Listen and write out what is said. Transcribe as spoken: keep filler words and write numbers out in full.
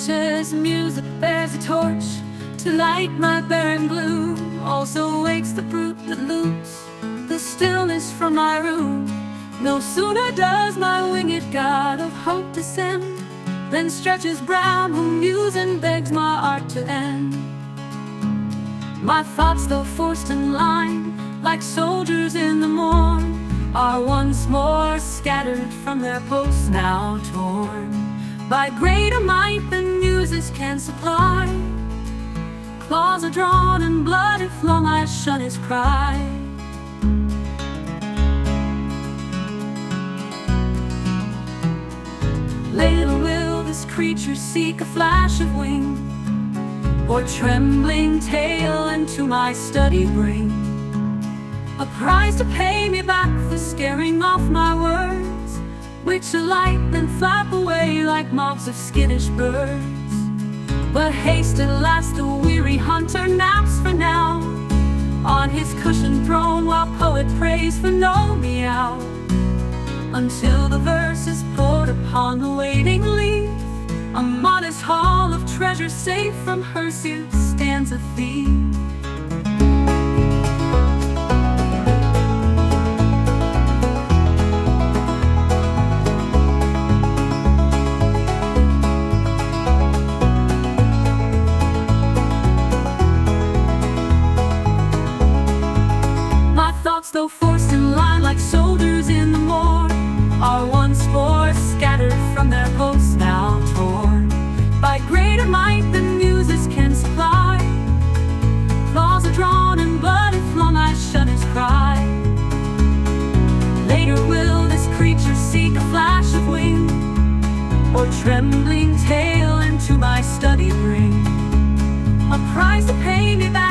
as music bears a torch to light my barren gloom, also wakes the brute that loots the stillness from my room. No sooner does my winged god of hope descend than stretches brown who muse and begs my art to end. My thoughts, though forced in line like soldiers in the morn, are once more scattered from their posts, now torn by greater might than muses can supply. Claws are drawn and blood if flung, I shun his cry. Little will this creature seek a flash of wing, or trembling tail into my study bring, a prize to pay me back for scaring off my words, which alight then flap away like mobs of skittish birds. But haste at last, the weary hunter naps for now on his cushioned throne, while poet prays for no meow, until the verse is poured upon the waiting leaf. A modest hall of treasure safe from hirsute stands a thief. My thoughts, though forced in line like soldiers in the morn, are once more scattered from their posts, now torn by greater might than muses can supply. Claws are drawn and blood if flung, I shun his cry. Later will this creature seek a flash of wing, or trembling tail into my study bring, a prize to pay me back